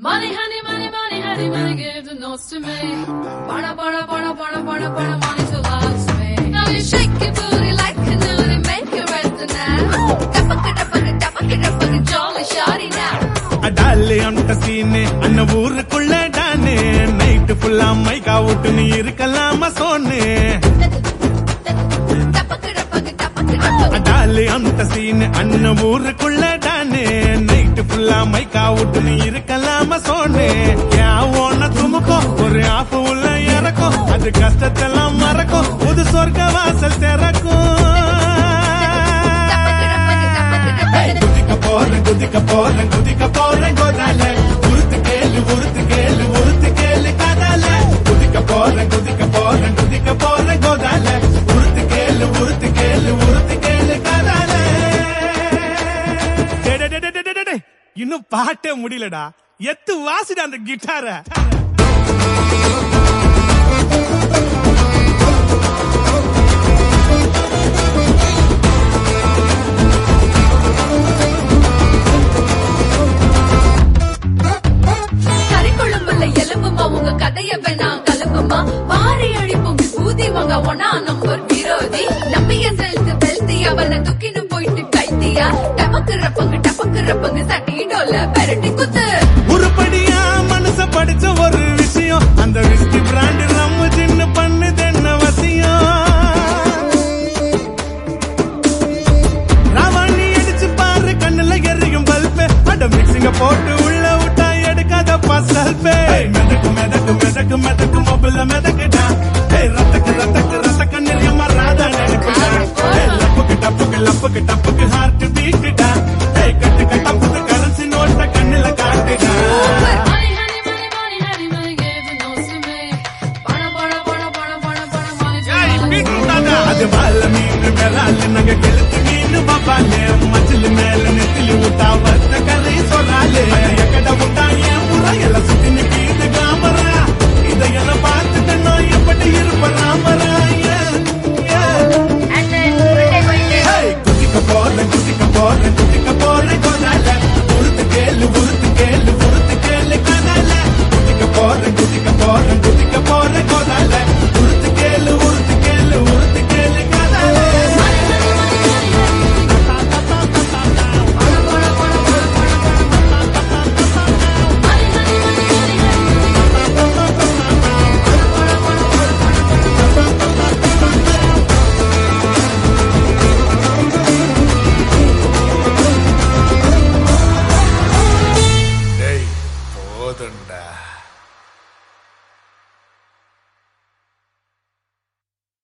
Money, honey, money, money, honey, money, give the notes to me. Bada, bada, bada, bada, bada, bada, money to love me. Now you shake your booty like a nudie, make it right now. Tapaka, tapaka, tapaka, tapaka, jolly shawty now. அடாலே அந்த சீனே அன்ன ஊருக்குள்ள டானே night ஃபுல்லா மைக்கா விட்டு நீ இருக்கலாமா சோனே அடாலே அந்த சீனே அன்ன ஊருக்குள்ள டானே நைட்டு ஃபுல்லா மைக்கா விட்டு நீ இருக்கலாமா சோனே யாவோன துமுக்கும் ஒரு ஆப்பு உள்ள இறக்கும் அது கஷ்டத்தெல்லாம் மறக்கும் புது சொர்க்க வாசல் திறக்கும் குதிக்க போறேன் கோதால உருத்து கேளு காதால குதிக்க போறேன் கோதால உருத்து கேளு காதால இன்னும் பாட்டே முடியலடா எத்து வாசிடா அந்த கிட்டார உங்க கதைய வேணாம் கலப்புமா வாரி அழிப்பும் ஊதி வாங்க ஒன்னா நம்பர் விரோதி நம்பிய செலுத்து வெல்தி அவனை துக்கின்னு போயிட்டு கைத்தியா டபக்குறப்பங்க சட்டிடோல பெரட்டி குத்து உருப்படியா மனச படிச்ச ஒரு விஷயம் அந்த விஸ்கி பிராண்ட் நம்ம சின்ன பண்ணுது என்ன வசியம் ராவணி அடிச்சு பாரு கண்ணுல எரியும் பல்பு அட மிக்சிங்க போட்டு உள்ள விட்டா எடுக்காத பசல்பே மெதக்கு மொபைல மெதக்குடா ரத்தக்கு நிறைய மறாத நடிப்புடா லப்புக்கு ஹார்ட் பீட்டுடா கட்டு புது கரன்சி நோட்ட கண்ணுல காட்டுடா அது வாழ மீன் மேலால நாங்க கெளுத்து மீன் பாப்பாலே மச்சில் மேல நெத்திலி விட்டா வந்த கதை சொன்னாலே எக்கட விட்டா என் புறா எல்லாம் சுத்தி நிக்கிது காமரா இதையெல்லாம் பார்த்துட்டு நான் எப்படி இருப்பேன் ராமரா குதிக்க போறேன் கோதால உருத்து கேளு காதால குதிக்க போறேன் கோதால உருத்து கேளு காதால போதுண்டா